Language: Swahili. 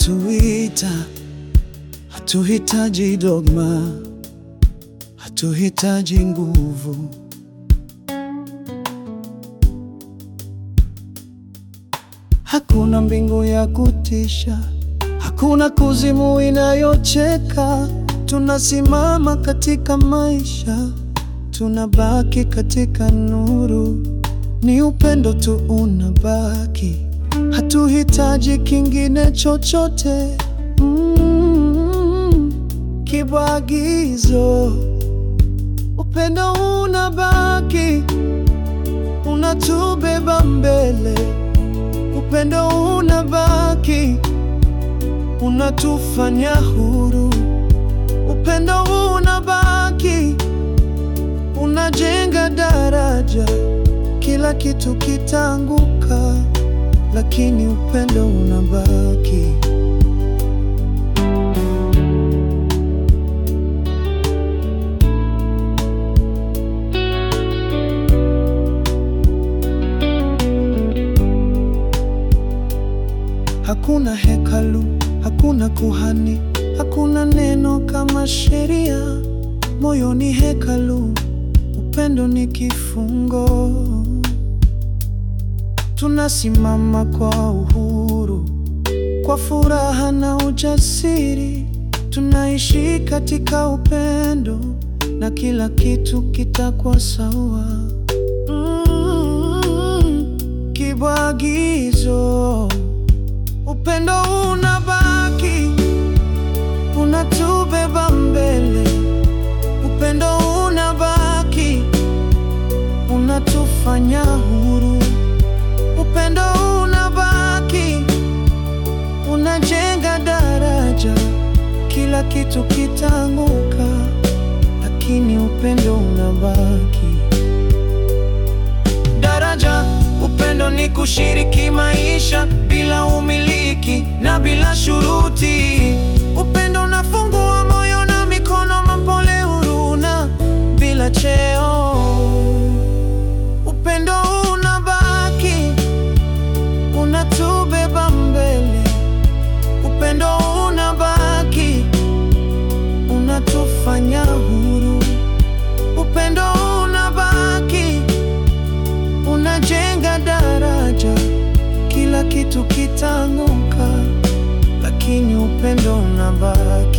unatuita. Hatuhitaji dogma, hatuhitaji nguvu. Hakuna mbingu ya kutisha, hakuna kuzimu inayocheka. Tunasimama katika maisha, tunabaki katika nuru. Ni upendo tu unabaki, hatuhitaji kingine chochote. Kibwagizo, upendo unabaki, unatubeba mbele. Upendo unabaki, unatufanya huru. Upendo unabaki, unajenga daraja. Kila kitu kitaanguka, lakini upendo unabaki. Hakuna hekalu, hakuna kuhani, hakuna neno kama sheria. Moyo ni hekalu, upendo ni kifungo. Tunasimama kwa uhuru, kwa furaha na ujasiri. Tunaishi katika upendo, na kila kitu kitakuwa sawa. Kibwagizo, upendo unabaki, unatubeba mbele. Upendo unabaki, unatufanya huru. Upendo unabaki, unajenga daraja. Kila kitu kitaanguka, lakini upendo unabaki. Daraja, upendo ni kushiriki maisha bila umiliki na bila shuruti. Upendo unafungua moyo na mikono, mapole, huruma bila cheo. Upendo unabaki, unatubeba mbele. Upendo unabaki, unatufanya huru. Upendo unabaki, unajenga daraja. Kila kitu kitaanguka, lakini upendo unabaki.